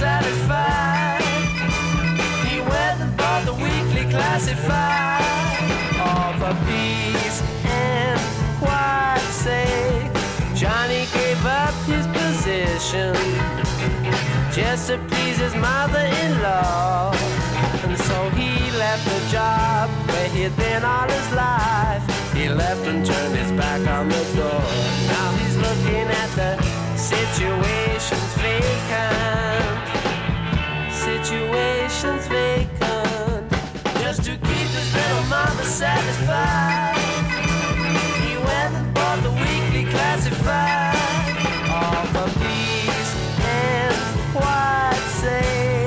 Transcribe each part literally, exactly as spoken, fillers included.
satisfied. He went and bought the weekly classified. All for peace and quiet's sake, Johnny gave up his position just to please his mother-in-law. And so he left the job where he'd been all his life. He left and turned his back on the door. Now he's looking at the situation's vacant. Situation's vacant. Just to keep his little mama satisfied, he went and bought the weekly classified. All for peace and quiet's sake.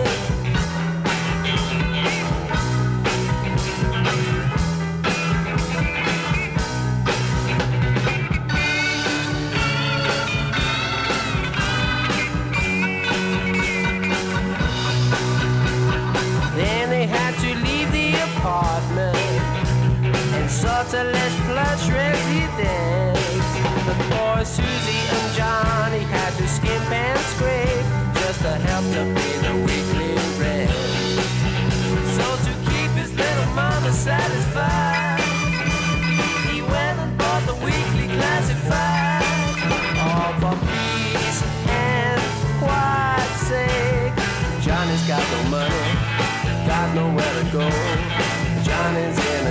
Then they had to leave the apartment and sort of less plush residence. The poor Susie and Johnny had to skimp and scrape just to help to pay the weekly rent. So to keep his little mama satisfied, he went and bought the weekly classified. All for peace and quiet's sake. Johnny's got no money, got nowhere to go. Johnny's in